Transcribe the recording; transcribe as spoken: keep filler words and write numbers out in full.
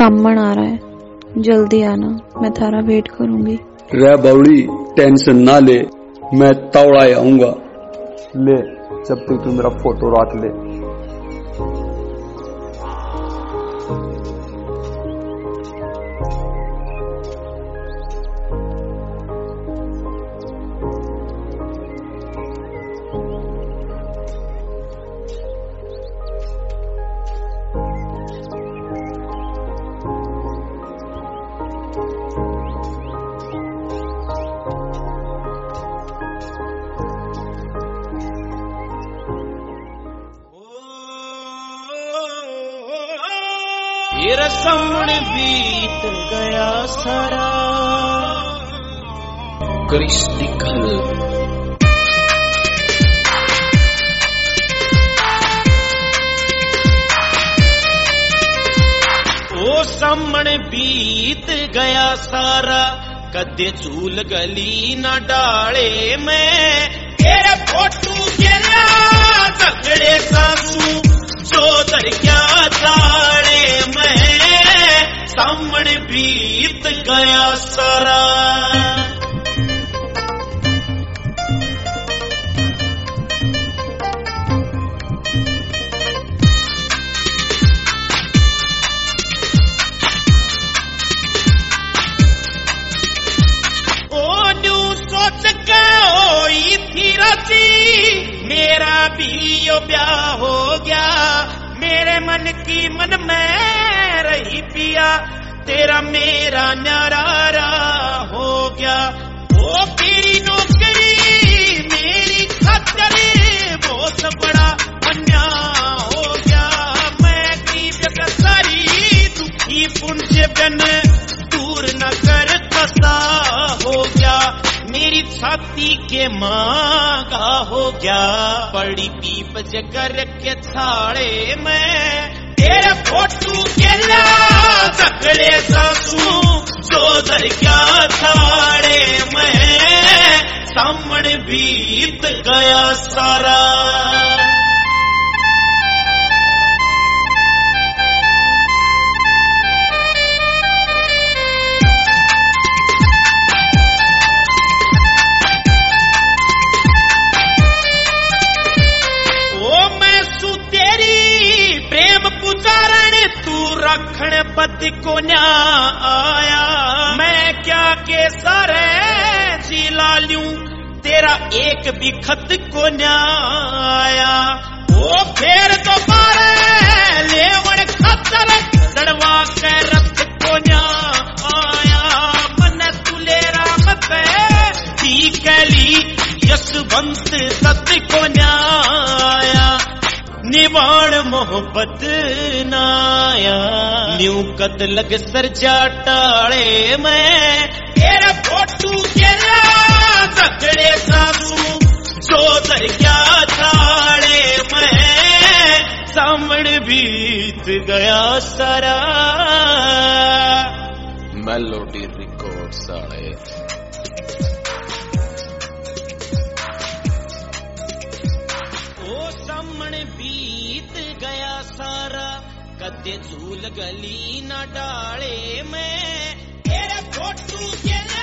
सामन आ रहा है, जल्दी आना, मैं थारा वेट करूंगी। रे बावड़ी टेंशन ना ले, मैं तौड़ा आऊंगा। ले जब तक तू मेरा फोटो रख ले। तेरा सामन बीत गया सारा, करिश दिखल ओ सामन बीत गया सारा, कदे झूल गली ना डाले मैं। तेरे फोटू गिरा तगड़े सासू जो दर क्या थाड़े मैं, सामन बीत गया सारा। ओ न्यू सोच के होई थी राती, मेरा भी यो ब्याह हो गया। मेरे मन की मन में रही पिया, तेरा मेरा न्यारा हो गया। वो तेरी नौकरी मेरी खातिर बहुत बड़ा अन्याय हो गया। मैं की बेकसारी दुखी पुंज बन दूर न कर कसा हो गया। मेरी छाती के मांगा हो गया, बड़ी पीप जगर के थाड़े में। तेरे फोटू के ला तगड़े सासू जो दर क्या थाड़े में, सामन बीत गया सारा। रखण पति को न्या आया, मैं क्या के सारे जिला लूं, तेरा एक भी खत को न्या आया। वो फिर दोबारा लेवण खतर दड़वा के रथ को न्या आया। मन तुले राम पे दी कैली यशवंत सत को न्या आया। निवाण मोहब्बत नाया, न्यू कद लग सरजा टाले मैं। तेरा फोटू के ला तगड़े सासू जो दर क्या थाड़े मैं, सामन बीत गया सारा। मेलोडी रिकॉर्ड साड़े। बीत गया सारा, कदे झूल गली ना डाले मैं। तेरे फोटू के